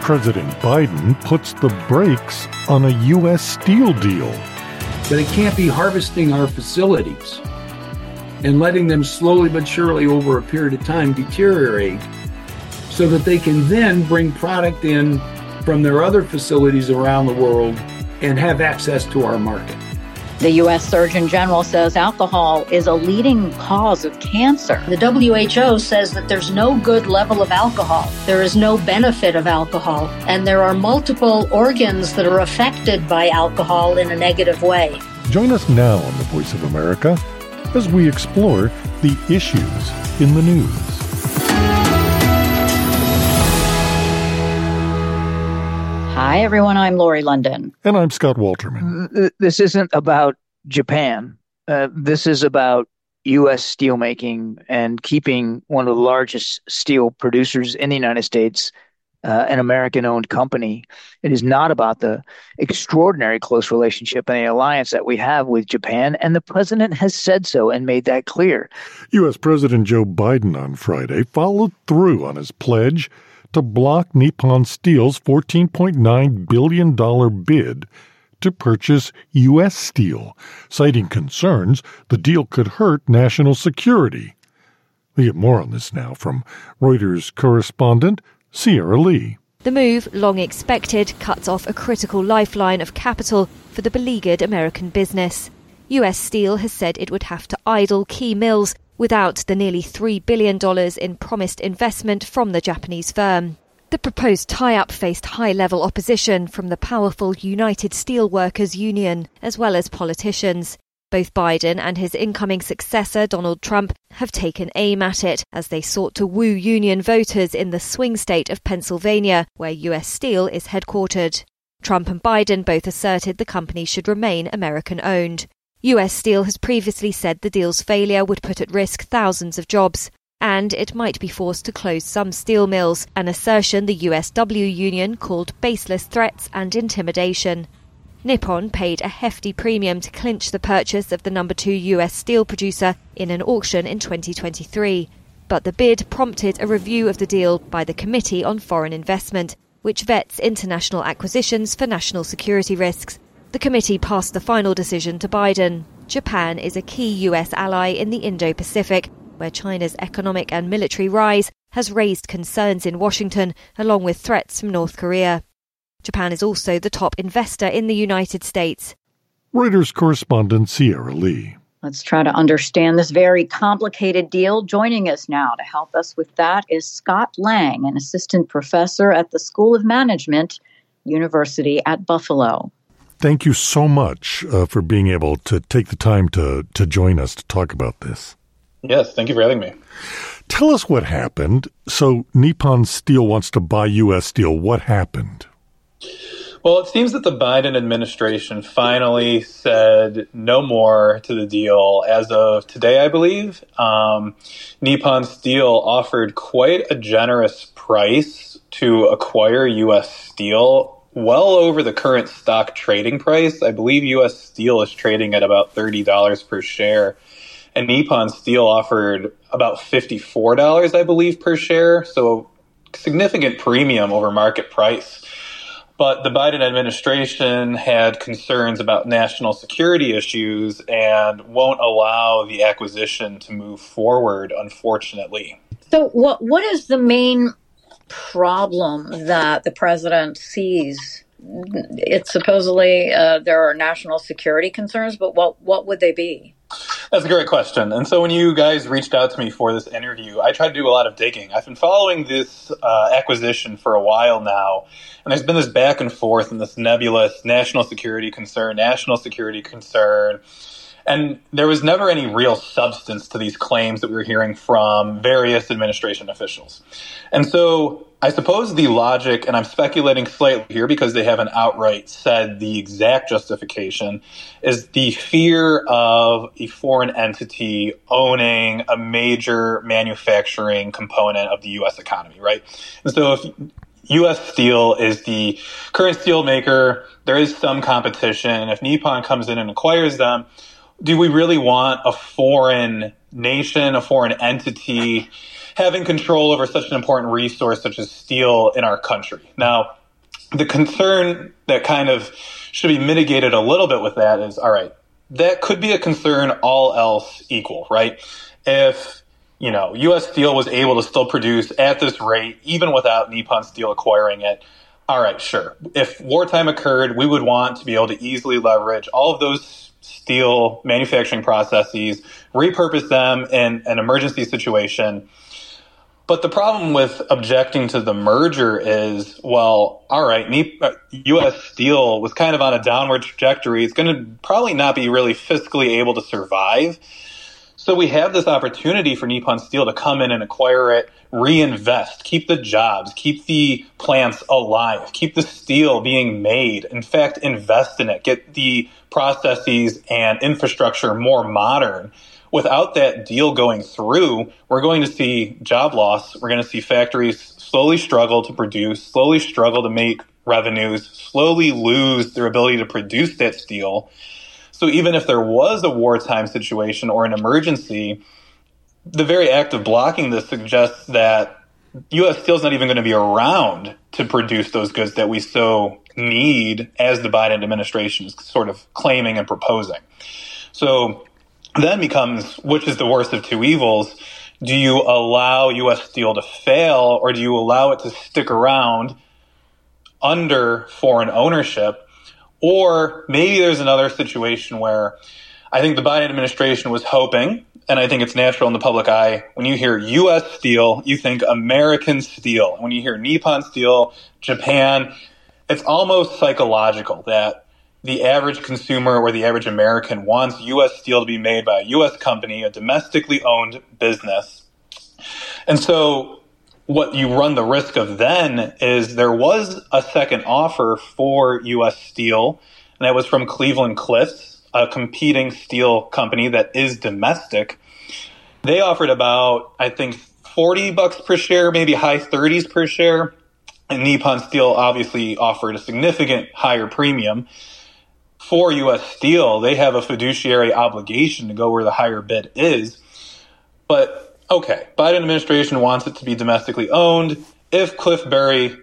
President Biden puts the brakes on a U.S. steel deal. But it can't be harvesting our facilities and letting them slowly but surely over a period of time deteriorate so that they can then bring product in from their other facilities around the world and have access to our market. The U.S. Surgeon General says alcohol is a leading cause of cancer. The WHO says that there's no good level of alcohol. There is no benefit of alcohol. And there are multiple organs that are affected by alcohol in a negative way. Join us now on The Voice of America as we explore the issues in the news. Hi, everyone. I'm Lori London. And I'm Scott Walterman. This isn't about Japan. This is about U.S. steelmaking and keeping one of the largest steel producers in the United States, an American-owned company. It is not about the extraordinary close relationship and the alliance that we have with Japan, and the president has said so and made that clear. U.S. President Joe Biden on Friday followed through on his pledge to block Nippon Steel's $14.9 billion bid to purchase U.S. steel, citing concerns the deal could hurt national security. We get more on this now from Reuters correspondent Sierra Lee. The move, long expected, cuts off a critical lifeline of capital for the beleaguered American business. U.S. Steel has said it would have to idle key mills without the nearly $3 billion in promised investment from the Japanese firm. The proposed tie-up faced high-level opposition from the powerful United Steelworkers Union, as well as politicians. Both Biden and his incoming successor, Donald Trump, have taken aim at it as they sought to woo union voters in the swing state of Pennsylvania, where U.S. Steel is headquartered. Trump and Biden both asserted the company should remain American-owned. U.S. Steel has previously said the deal's failure would put at risk thousands of jobs, and it might be forced to close some steel mills, an assertion the USW union called baseless threats and intimidation. Nippon paid a hefty premium to clinch the purchase of the number 2 U.S. steel producer in an auction in 2023, but the bid prompted a review of the deal by the Committee on Foreign Investment, which vets international acquisitions for national security risks. The committee passed the final decision to Biden. Japan is a key U.S. ally in the Indo-Pacific, where China's economic and military rise has raised concerns in Washington, along with threats from North Korea. Japan is also the top investor in the United States. Reuters correspondent Sierra Lee. Let's try to understand this very complicated deal. Joining us now to help us with that is Scott Lang, an assistant professor at the School of Management, University at Buffalo. Thank you so much for being able to take the time to join us to talk about this. Yes, thank you for having me. Tell us what happened. So Nippon Steel wants to buy U.S. Steel. What happened? Well, it seems that the Biden administration finally said no more to the deal as of today, I believe. Nippon Steel offered quite a generous price to acquire U.S. Steel, well over the current stock trading price. I believe U.S. Steel is trading at about $30 per share. And Nippon Steel offered about $54, I believe, per share. So significant premium over market price. But the Biden administration had concerns about national security issues and won't allow the acquisition to move forward, unfortunately. So what is the main problem that the president sees? It's supposedly there are national security concerns, but what would they be? That's a great question. And so when you guys reached out to me for this interview, I tried to do a lot of digging. I've been following this acquisition for a while now, and there's been this back and forth and this nebulous national security concern. And there was never any real substance to these claims that we were hearing from various administration officials. And so I suppose the logic, and I'm speculating slightly here because they haven't outright said the exact justification, is the fear of a foreign entity owning a major manufacturing component of the U.S. economy, right? And so if U.S. Steel is the current steel maker, there is some competition. If Nippon comes in and acquires them, do we really want a foreign nation, a foreign entity, having control over such an important resource such as steel in our country? Now, the concern that kind of should be mitigated a little bit with that is, all right, that could be a concern all else equal, right? If, U.S. Steel was able to still produce at this rate, even without Nippon Steel acquiring it, all right, sure. If wartime occurred, we would want to be able to easily leverage all of those steel manufacturing processes, repurpose them in an emergency situation. But the problem with objecting to the merger is, well, all right, U.S. Steel was kind of on a downward trajectory. It's going to probably not be really fiscally able to survive. So we have this opportunity for Nippon Steel to come in and acquire it, reinvest, keep the jobs, keep the plants alive, keep the steel being made. In fact, invest in it, get the processes and infrastructure more modern. Without that deal going through, we're going to see job loss. We're going to see factories slowly struggle to produce, slowly struggle to make revenues, slowly lose their ability to produce that steel. So even if there was a wartime situation or an emergency, the very act of blocking this suggests that U.S. Steel is not even going to be around to produce those goods that we so need, as the Biden administration is sort of claiming and proposing. So then becomes, which is the worst of two evils? Do you allow U.S. Steel to fail, or do you allow it to stick around under foreign ownership? Or maybe there's another situation where I think the Biden administration was hoping, and I think it's natural in the public eye, when you hear U.S. Steel, you think American steel. When you hear Nippon Steel, Japan, it's almost psychological that the average consumer or the average American wants U.S. steel to be made by a U.S. company, a domestically owned business. And so what you run the risk of then is there was a second offer for U.S. Steel, and that was from Cleveland-Cliffs, a competing steel company that is domestic. They offered about, I think, $40 per share, maybe high 30s per share. And Nippon Steel obviously offered a significant higher premium. For U.S. Steel, they have a fiduciary obligation to go where the higher bid is. But, okay, Biden administration wants it to be domestically owned. If Cleveland-Cliffs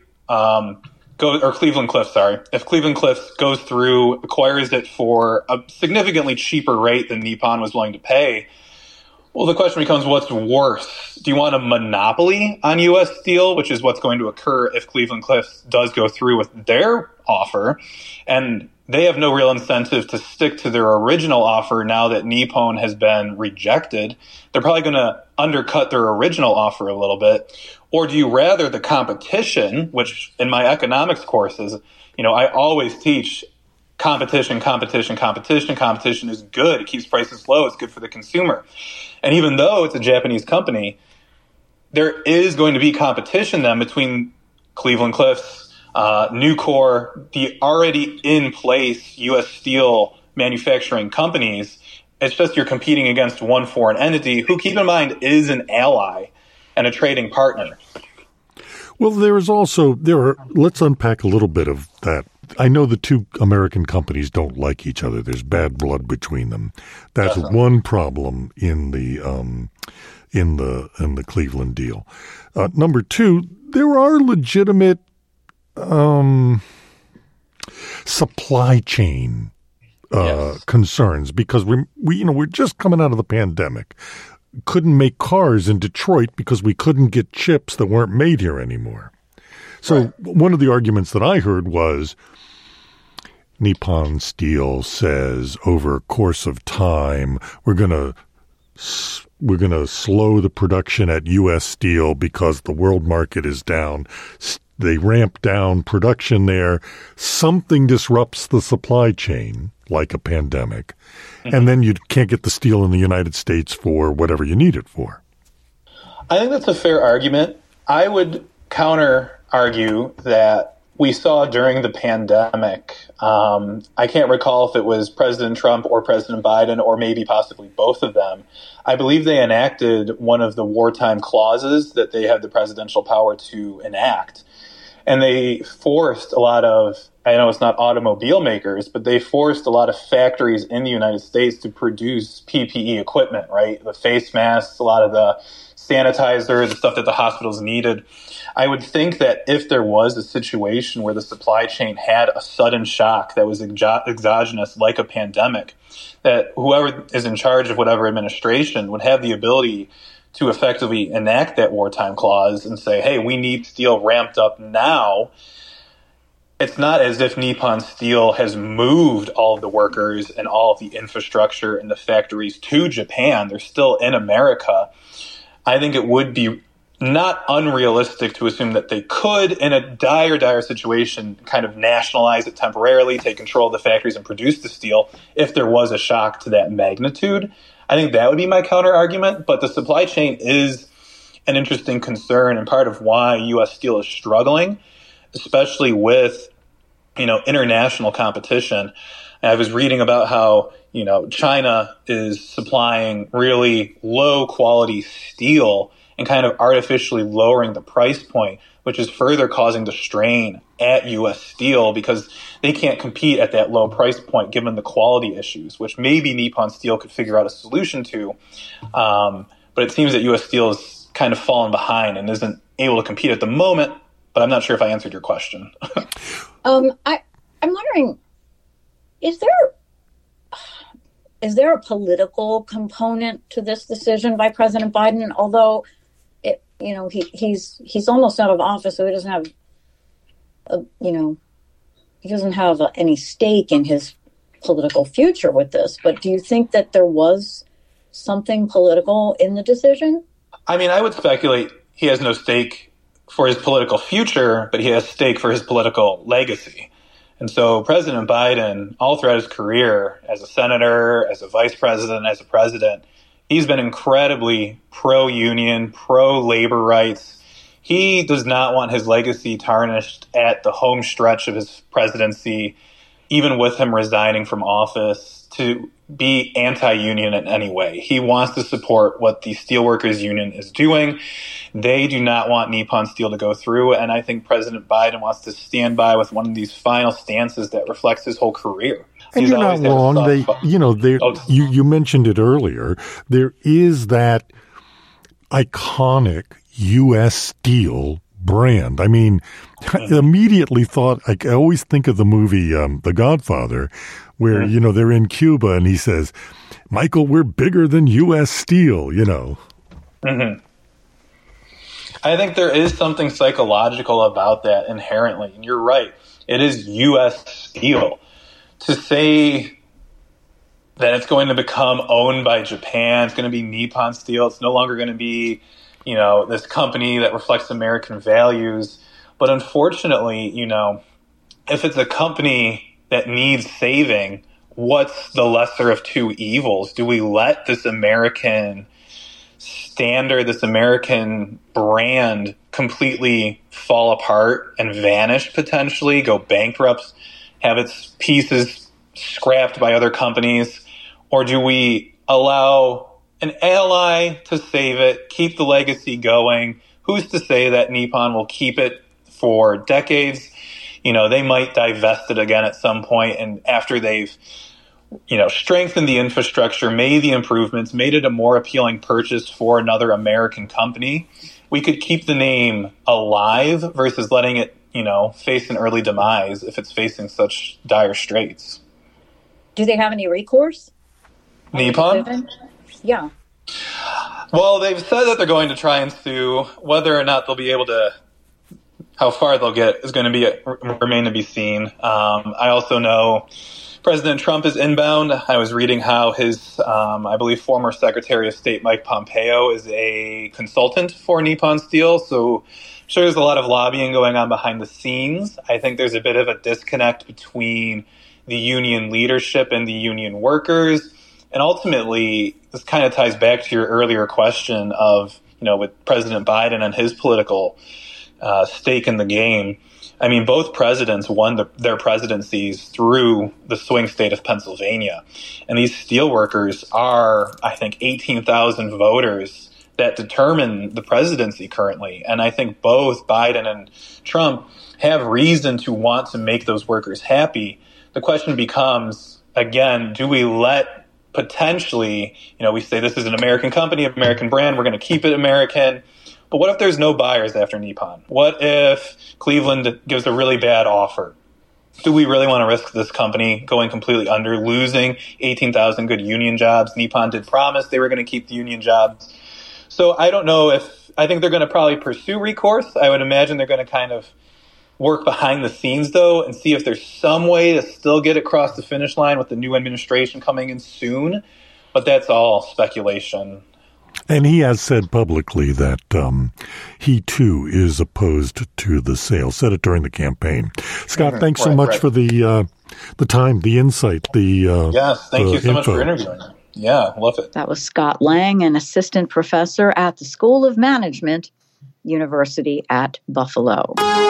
goes through, acquires it for a significantly cheaper rate than Nippon was willing to pay, well, the question becomes, what's worse? Do you want a monopoly on U.S. Steel, which is what's going to occur if Cleveland-Cliffs does go through with their offer? And they have no real incentive to stick to their original offer now that Nippon has been rejected. They're probably going to undercut their original offer a little bit. Or do you rather the competition, which in my economics courses, I always teach competition. Competition is good. It keeps prices low. It's good for the consumer. And even though it's a Japanese company, there is going to be competition then between Cleveland-Cliffs, Nucor, the already in place U.S. Steel manufacturing companies. It's just you're competing against one foreign entity who, keep in mind, is an ally and a trading partner. Well, let's unpack a little bit of that. I know the two American companies don't like each other. There's bad blood between them. That's one problem in the Cleveland deal. Number two, there are legitimate supply chain concerns because we're just coming out of the pandemic. Couldn't make cars in Detroit because we couldn't get chips that weren't made here anymore. So one of the arguments that I heard was Nippon Steel says over a course of time we're going to slow the production at U.S. Steel because the world market is down. They ramp down production there. Something disrupts the supply chain, like a pandemic. Mm-hmm. And then you can't get the steel in the United States for whatever you need it for. I think that's a fair argument. I would counter argue that we saw during the pandemic, I can't recall if it was President Trump or President Biden or maybe possibly both of them. I believe they enacted one of the wartime clauses that they have the presidential power to enact. And they forced a lot of, I know it's not automobile makers, but they forced a lot of factories in the United States to produce PPE equipment, right? The face masks, a lot of the sanitizer, the stuff that the hospitals needed. I would think that if there was a situation where the supply chain had a sudden shock that was exogenous, like a pandemic, that whoever is in charge of whatever administration would have the ability to effectively enact that wartime clause and say, hey, we need steel ramped up now. It's not as if Nippon Steel has moved all of the workers and all of the infrastructure and the factories to Japan. They're still in America. I think it would be not unrealistic to assume that they could, in a dire situation, kind of nationalize it temporarily, take control of the factories and produce the steel if there was a shock to that magnitude. I think that would be my counter argument. But the supply chain is an interesting concern and part of why U.S. Steel is struggling, especially with, international competition. I was reading about how, China is supplying really low quality steel and kind of artificially lowering the price point, which is further causing the strain at U.S. Steel because they can't compete at that low price point given the quality issues, which maybe Nippon Steel could figure out a solution to. But it seems that U.S. Steel is kind of fallen behind and isn't able to compete at the moment, but I'm not sure if I answered your question. I'm wondering, is there a political component to this decision by President Biden? Although, he's almost out of office, so he doesn't have any stake in his political future with this. But do you think that there was something political in the decision? I mean, I would speculate he has no stake for his political future, but he has stake for his political legacy. And so President Biden, all throughout his career as a senator, as a vice president, as a president, he's been incredibly pro-union, pro-labor rights. He does not want his legacy tarnished at the home stretch of his presidency, even with him resigning from office, to be anti-union in any way. He wants to support what the Steelworkers Union is doing. They do not want Nippon Steel to go through, and I think President Biden wants to stand by with one of these final stances that reflects his whole career. And you're not wrong. You mentioned it earlier. There is that iconic U.S. Steel brand. I mean, I immediately thought, I always think of the movie The Godfather, where, they're in Cuba and he says, Michael, we're bigger than U.S. Steel, Mm-hmm. I think there is something psychological about that inherently. And you're right. It is U.S. Steel. To say that it's going to become owned by Japan, it's going to be Nippon Steel, it's no longer going to be, this company that reflects American values. But unfortunately, if it's a company that needs saving, what's the lesser of two evils? Do we let this American standard, this American brand completely fall apart and vanish potentially, go bankrupt, have its pieces scrapped by other companies? Or do we allow an ally to save it, keep the legacy going? Who's to say that Nippon will keep it for decades? They might divest it again at some point, and after they've strengthened the infrastructure, made the improvements, made it a more appealing purchase for another American company, we could keep the name alive versus letting it, face an early demise if it's facing such dire straits. Do they have any recourse? Nippon? Yeah. Well, they've said that they're going to try and sue. Whether or not they'll be able to, how far they'll get is going to remain to be seen. I also know President Trump is inbound. I was reading how his, I believe, former Secretary of State Mike Pompeo is a consultant for Nippon Steel. So I'm sure there's a lot of lobbying going on behind the scenes. I think there's a bit of a disconnect between the union leadership and the union workers. And ultimately, this kind of ties back to your earlier question of, with President Biden and his political stake in the game. I mean, both presidents won their presidencies through the swing state of Pennsylvania. And these steelworkers are, I think, 18,000 voters that determine the presidency currently. And I think both Biden and Trump have reason to want to make those workers happy. The question becomes, again, do we let potentially, we say this is an American company, American brand, we're going to keep it American. But what if there's no buyers after Nippon? What if Cleveland gives a really bad offer? Do we really want to risk this company going completely under, losing 18,000 good union jobs? Nippon did promise they were going to keep the union jobs. So I don't know I think they're going to probably pursue recourse. I would imagine they're going to kind of work behind the scenes, though, and see if there's some way to still get across the finish line with the new administration coming in soon. But that's all speculation. And he has said publicly that he, too, is opposed to the sale. Said it during the campaign. Scott, thanks so much for the time, the insight, yes, thank you so much for interviewing. Yeah, love it. That was Scott Lang, an assistant professor at the School of Management, University at Buffalo.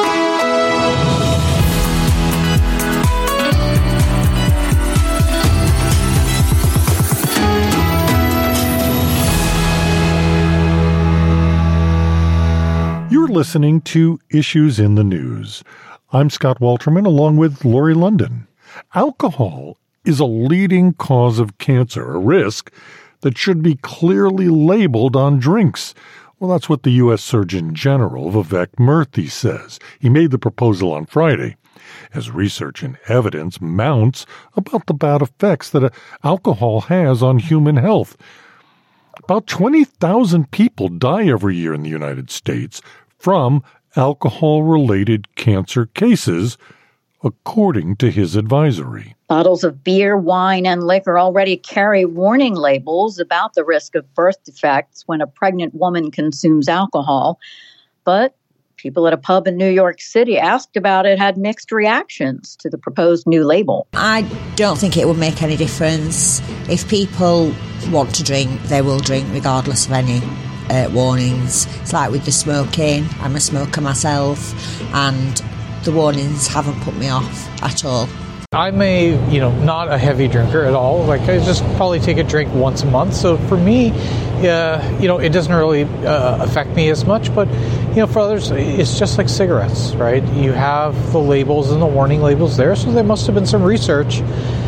You're listening to Issues in the News. I'm Scott Walterman, along with Lori London. Alcohol is a leading cause of cancer, a risk that should be clearly labeled on drinks. Well, that's what the U.S. Surgeon General, Vivek Murthy, says. He made the proposal on Friday as research and evidence mounts about the bad effects that alcohol has on human health. About 20,000 people die every year in the United States from alcohol-related cancer cases, according to his advisory. Bottles of beer, wine, and liquor already carry warning labels about the risk of birth defects when a pregnant woman consumes alcohol. But people at a pub in New York City asked about it had mixed reactions to the proposed new label. I don't think it would make any difference. If people want to drink, they will drink regardless of any warnings. It's like with the smoking. I'm a smoker myself, and the warnings haven't put me off at all. I'm not a heavy drinker at all. Like, I just probably take a drink once a month. So for me, it doesn't really affect me as much. But, for others, it's just like cigarettes, right? You have the labels and the warning labels there. So there must have been some research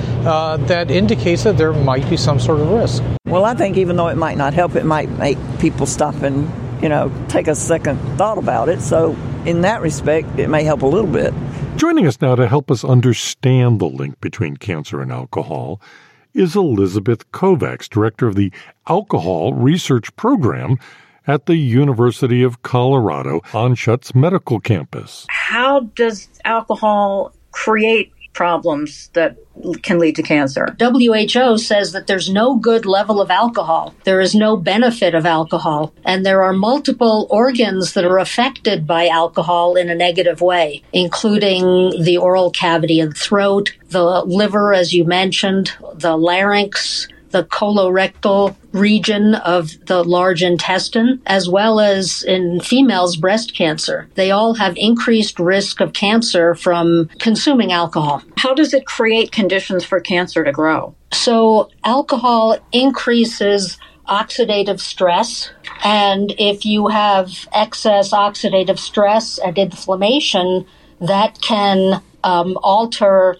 that indicates that there might be some sort of risk. Well, I think even though it might not help, it might make people stop and, take a second thought about it. So in that respect, it may help a little bit. Joining us now to help us understand the link between cancer and alcohol is Elizabeth Kovacs, director of the Alcohol Research Program at the University of Colorado Anschutz Medical Campus. How does alcohol create problems that can lead to cancer? WHO says that there's no good level of alcohol. There is no benefit of alcohol. And there are multiple organs that are affected by alcohol in a negative way, including the oral cavity and throat, the liver, as you mentioned, the larynx, the colorectal region of the large intestine, as well as in females, breast cancer. They all have increased risk of cancer from consuming alcohol. How does it create conditions for cancer to grow? So alcohol increases oxidative stress, and if you have excess oxidative stress and inflammation, that can alter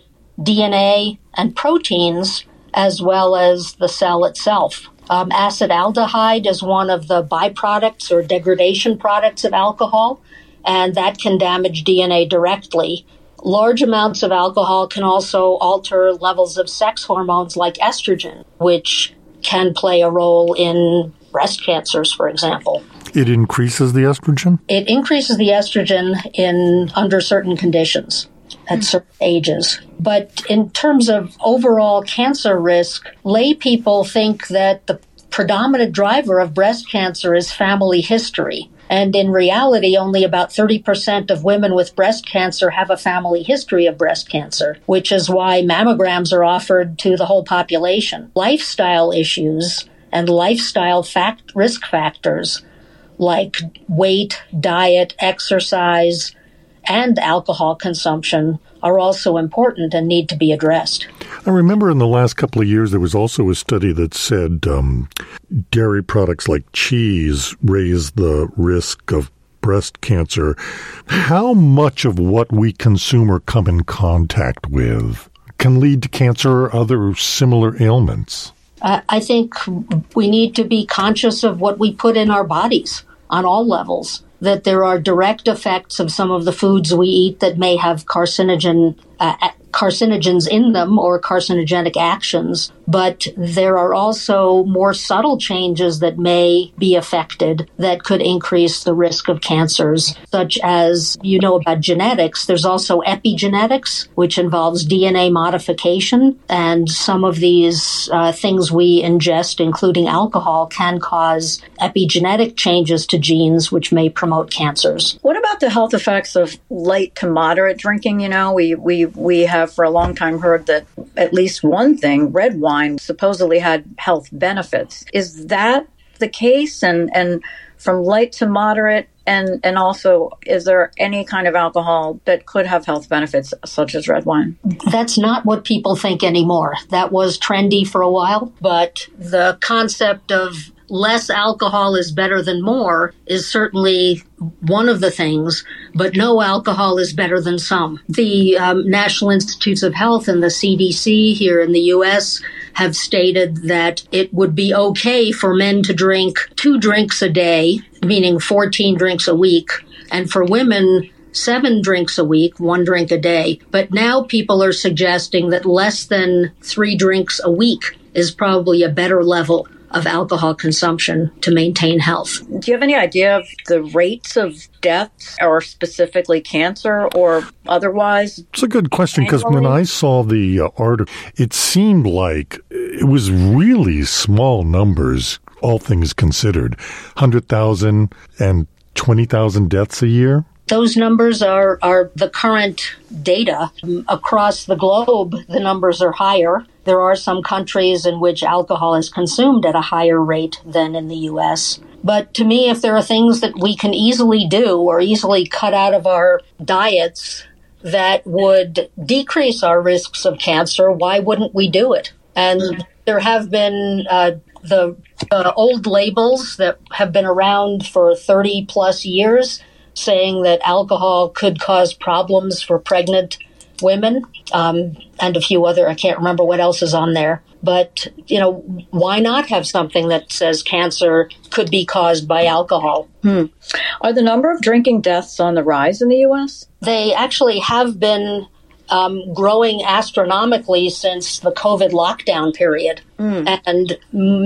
DNA and proteins as well as the cell itself. Acetaldehyde is one of the byproducts or degradation products of alcohol, and that can damage DNA directly. Large amounts of alcohol can also alter levels of sex hormones like estrogen, which can play a role in breast cancers, for example. It increases the estrogen? It increases the estrogen under certain conditions at certain ages. But in terms of overall cancer risk, lay people think that the predominant driver of breast cancer is family history. And in reality, only about 30% of women with breast cancer have a family history of breast cancer, which is why mammograms are offered to the whole population. Lifestyle issues and lifestyle risk factors like weight, diet, exercise, and alcohol consumption are also important and need to be addressed. I remember in the last couple of years there was also a study that said dairy products like cheese raise the risk of breast cancer. How much of what we consume or come in contact with can lead to cancer or other similar ailments? I think we need to be conscious of what we put in our bodies on all levels, that there are direct effects of some of the foods we eat that may have carcinogens in them or carcinogenic actions, but there are also more subtle changes that may be affected that could increase the risk of cancers, such as, about genetics. There's also epigenetics, which involves DNA modification, and some of these things we ingest, including alcohol, can cause epigenetic changes to genes, which may promote cancers. What about the health effects of light to moderate drinking? We have for a long time heard that at least one thing, red wine, supposedly had health benefits. Is that the case? And from light to moderate, and also, is there any kind of alcohol that could have health benefits, such as red wine? That's not what people think anymore. That was trendy for a while, but the concept of less alcohol is better than more is certainly one of the things, but no alcohol is better than some. The National Institutes of Health and the CDC here in the U.S. have stated that it would be okay for men to drink 2 drinks a day, meaning 14 drinks a week, and for women, 7 drinks a week, 1 drink a day. But now people are suggesting that less than 3 drinks a week is probably a better level of alcohol consumption to maintain health. Do you have any idea of the rates of deaths, or specifically cancer or otherwise? It's a good question, because when I saw the article, it seemed like it was really small numbers, all things considered, 100,000 and 20,000 deaths a year. Those numbers are the current data. Across the globe, the numbers are higher. There are some countries in which alcohol is consumed at a higher rate than in the U.S. But to me, if there are things that we can easily do or easily cut out of our diets that would decrease our risks of cancer, why wouldn't we do it? And there have been the old labels that have been around for 30 plus years saying that alcohol could cause problems for pregnant women, and a few other, I can't remember what else is on there. But, why not have something that says cancer could be caused by alcohol? Are the number of drinking deaths on the rise in the U.S.? They actually have been growing astronomically since the COVID lockdown period. And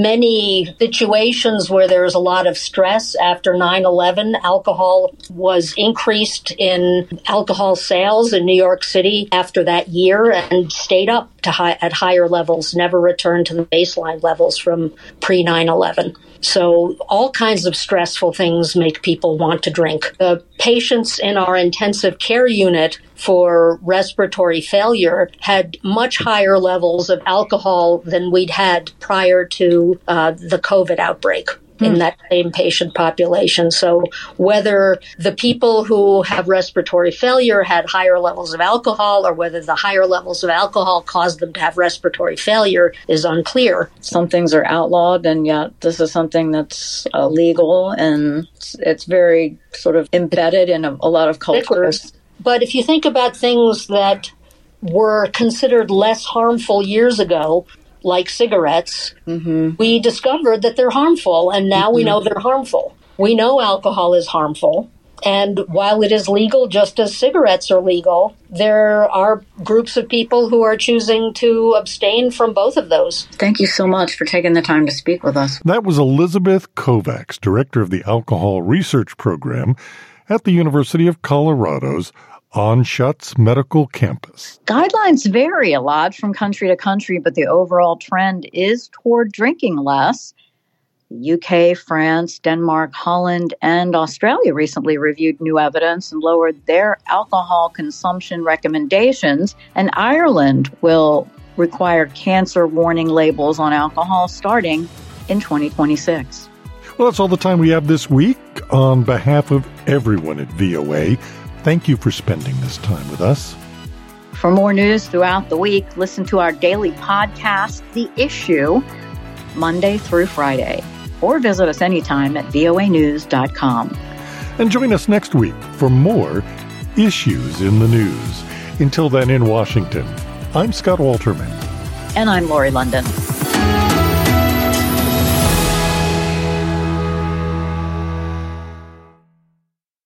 many situations where there's a lot of stress after 9/11, alcohol was increased in alcohol sales in New York City after that year and stayed up at higher levels, never returned to the baseline levels from pre-9/11. So all kinds of stressful things make people want to drink. The patients in our intensive care unit for respiratory failure had much higher levels of alcohol than we'd had prior to the COVID outbreak in that same patient population. So whether the people who have respiratory failure had higher levels of alcohol or whether the higher levels of alcohol caused them to have respiratory failure is unclear. Some things are outlawed, and yet this is something that's illegal, and it's very sort of embedded in a lot of cultures. But if you think about things that were considered less harmful years ago, like cigarettes, we discovered that they're harmful, and now we know they're harmful. We know alcohol is harmful, and while it is legal, just as cigarettes are legal, there are groups of people who are choosing to abstain from both of those. Thank you so much for taking the time to speak with us. That was Elizabeth Kovacs, director of the Alcohol Research Program at the University of Colorado's Anschutz Medical Campus. Guidelines vary a lot from country to country, but the overall trend is toward drinking less. The UK, France, Denmark, Holland, and Australia recently reviewed new evidence and lowered their alcohol consumption recommendations, and Ireland will require cancer warning labels on alcohol starting in 2026. Well, that's all the time we have this week. On behalf of everyone at VOA, thank you for spending this time with us. For more news throughout the week, listen to our daily podcast, The Issue, Monday through Friday, or visit us anytime at voanews.com. And join us next week for more Issues in the News. Until then, in Washington, I'm Scott Walterman. And I'm Lori London.